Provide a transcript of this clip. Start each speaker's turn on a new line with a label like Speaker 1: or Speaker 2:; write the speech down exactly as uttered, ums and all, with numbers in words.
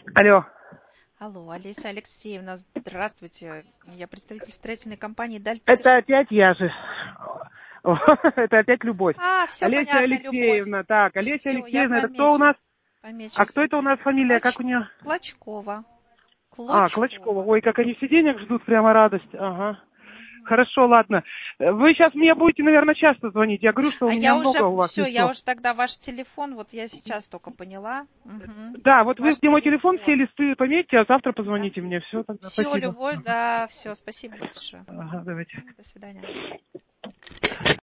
Speaker 1: Алло.
Speaker 2: Алло, Олеся Алексеевна, здравствуйте. Я представитель строительной компании «Даль
Speaker 1: Это
Speaker 2: Питерск».
Speaker 1: опять я же. Это опять Любовь.
Speaker 2: А, все
Speaker 1: Олеся
Speaker 2: понятно, Любовь.
Speaker 1: Алексеевна, так, Олеся
Speaker 2: Все, я
Speaker 1: Алексеевна, это кто у
Speaker 2: помечу.
Speaker 1: нас? А
Speaker 2: Помечу
Speaker 1: кто это у
Speaker 2: себе.
Speaker 1: нас фамилия, как
Speaker 2: Клоч...
Speaker 1: у нее?
Speaker 2: Клочкова.
Speaker 1: А, Клочкова.
Speaker 2: Клочкова.
Speaker 1: Ой, как они все денег ждут, прямо радость. Ага. Хорошо, ладно. Вы сейчас мне будете, наверное, часто звонить. Я говорю, что у
Speaker 2: А
Speaker 1: меня
Speaker 2: я
Speaker 1: много
Speaker 2: уже,
Speaker 1: у вас
Speaker 2: все, я
Speaker 1: листов.
Speaker 2: уже тогда ваш телефон, вот я сейчас только поняла. Мгм.
Speaker 1: Да, вот вы
Speaker 2: Ваш
Speaker 1: где мой телефон, все
Speaker 2: телефон.
Speaker 1: листы пометьте, а завтра
Speaker 2: Да.
Speaker 1: позвоните мне. Все, тогда
Speaker 2: Все,
Speaker 1: спасибо.
Speaker 2: Любовь, да, все, спасибо большое.
Speaker 1: Ага, давайте.
Speaker 2: До свидания.